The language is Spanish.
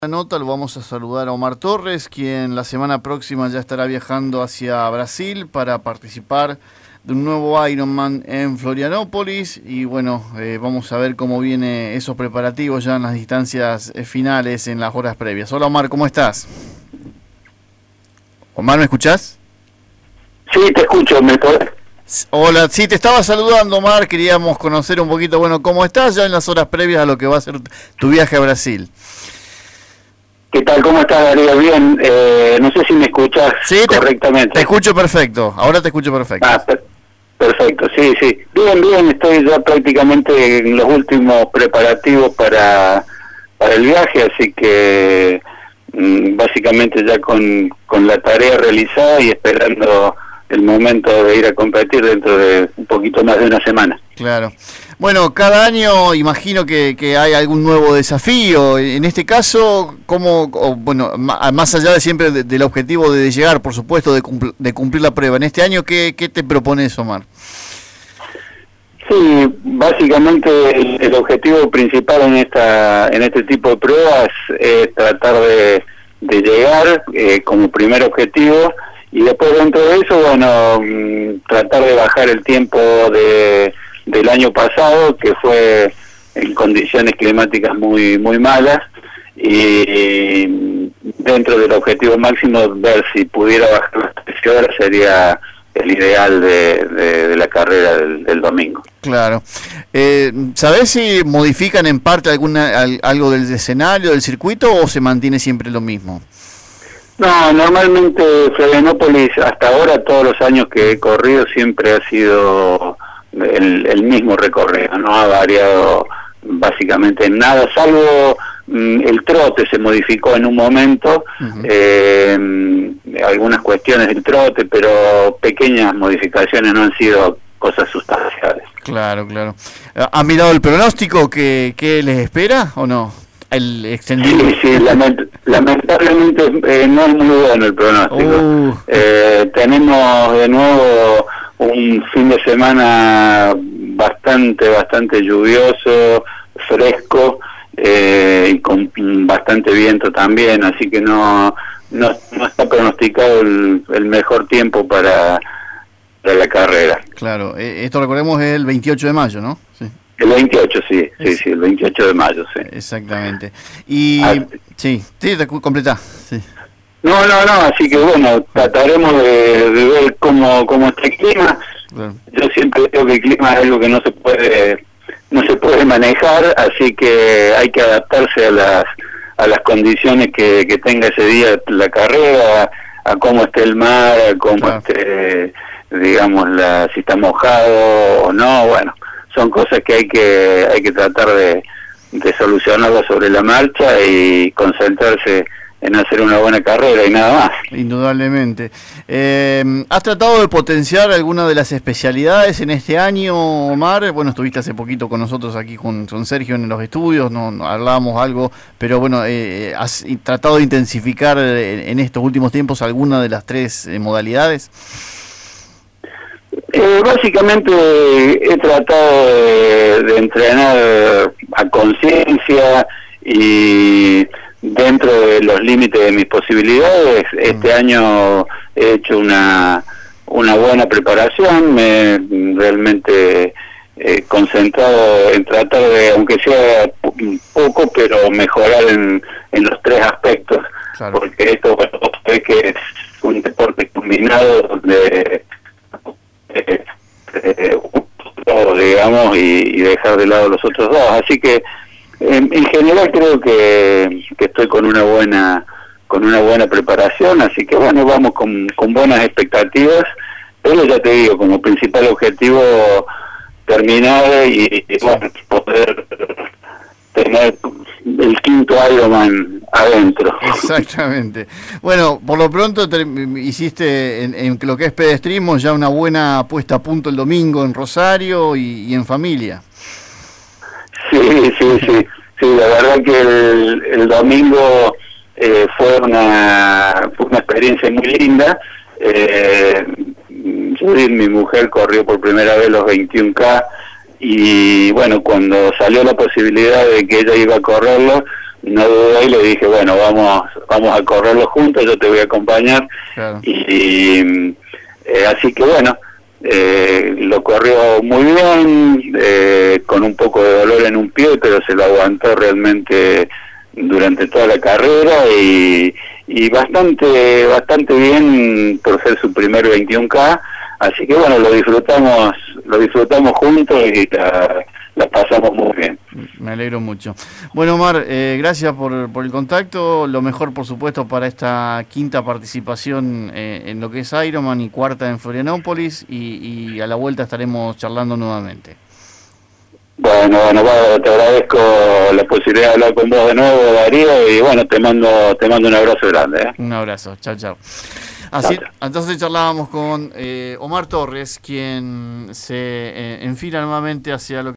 La nota lo vamos a saludar a Omar Torres, quien la semana próxima ya estará viajando hacia Brasil para participar de un nuevo Ironman en Florianópolis. Y bueno, vamos a ver cómo vienen esos preparativos ya en las distancias finales, en las horas previas. Hola Omar, ¿cómo estás? Omar, ¿me escuchás? Sí, te escucho, ¿me podés? Hola, sí, te estaba saludando Omar, queríamos conocer un poquito, bueno, cómo estás ya en las horas previas a lo que va a ser tu viaje a Brasil. ¿Qué tal? ¿Cómo estás, Darío? Bien, no sé si me escuchas correctamente. Te escucho perfecto, ahora te escucho perfecto. Perfecto, sí. Bien, estoy ya prácticamente en los últimos preparativos para el viaje, así que básicamente ya con la tarea realizada y esperando el momento de ir a competir dentro de un poquito más de una semana. Claro. Bueno, cada año imagino que hay algún nuevo desafío. En este caso, más allá de siempre del objetivo de llegar, por supuesto, de cumplir la prueba. En este año, ¿qué te propones, Omar? Sí, básicamente el objetivo principal en este tipo de pruebas es tratar de llegar como primer objetivo. Y después dentro de eso, tratar de bajar el tiempo del año pasado, que fue en condiciones climáticas muy malas, y dentro del objetivo máximo, ver si pudiera bajar las 13 horas sería el ideal de la carrera del domingo. Claro. ¿Sabés si modifican en parte algo del escenario, del circuito, o se mantiene siempre lo mismo? No, normalmente Florianópolis, hasta ahora, todos los años que he corrido, siempre ha sido el mismo recorrido, no ha variado básicamente en nada, salvo el trote se modificó en un momento, algunas cuestiones del trote, pero pequeñas modificaciones, no han sido cosas sustanciales. Claro. ¿Han mirado el pronóstico que les espera o no? El extendido. Sí, lamentablemente no es muy bueno el pronóstico. Tenemos de nuevo un fin de semana bastante lluvioso, fresco, y con bastante viento también, así que no está pronosticado el mejor tiempo para la carrera. Claro, esto recordemos es el 28 de mayo, ¿no? Sí. El 28, sí, el 28 de mayo, sí. Exactamente. Y sí, te completá. Sí. No, así que trataremos de ver cómo está el clima. Claro. Yo siempre digo que el clima es algo que no se puede manejar, así que hay que adaptarse a las condiciones que tenga ese día la carrera, a cómo esté el mar, a cómo esté, digamos, si está mojado o no, son cosas que hay que tratar de solucionarlas sobre la marcha y concentrarse en hacer una buena carrera y nada más. Indudablemente. ¿Has tratado de potenciar alguna de las especialidades en este año, Omar? Bueno, estuviste hace poquito con nosotros aquí con Sergio en los estudios, no hablábamos algo, pero ¿has tratado de intensificar en estos últimos tiempos alguna de las tres modalidades? Básicamente he tratado de entrenar a conciencia y dentro de los límites de mis posibilidades. Este año he hecho una buena preparación, me realmente concentrado en tratar de, aunque sea poco, pero mejorar en los tres aspectos, porque esto es que es un deporte combinado donde digamos, y dejar de lado los otros dos, así que en general creo que estoy con una buena preparación, así que vamos con buenas expectativas, pero ya te digo, como principal objetivo terminar y poder tener el quinto Ironman adentro. Exactamente. Bueno, por lo pronto hiciste en lo que es pedestrismo ya una buena puesta a punto el domingo en Rosario y en familia. Sí, la verdad que el domingo fue una experiencia muy linda. Judith, mi mujer, corrió por primera vez los 21K y cuando salió la posibilidad de que ella iba a correrlo, no dudé y le dije, bueno, vamos a correrlo juntos, yo te voy a acompañar. Claro. Y así que bueno, lo corrió muy bien, con un poco de dolor en un pie, pero se lo aguantó realmente durante toda la carrera y bastante bien por ser su primer 21K, así que bueno, lo disfrutamos juntos y la pasamos muy bien. Me alegro mucho. Bueno, Omar, gracias por el contacto. Lo mejor, por supuesto, para esta quinta participación en lo que es Ironman y cuarta en Florianópolis. Y a la vuelta estaremos charlando nuevamente. Bueno, te agradezco la posibilidad de hablar con vos de nuevo, Darío. Y bueno, te mando un abrazo grande. Un abrazo. Chao, chao. Así, entonces charlábamos con Omar Torres, quien se enfila nuevamente hacia lo que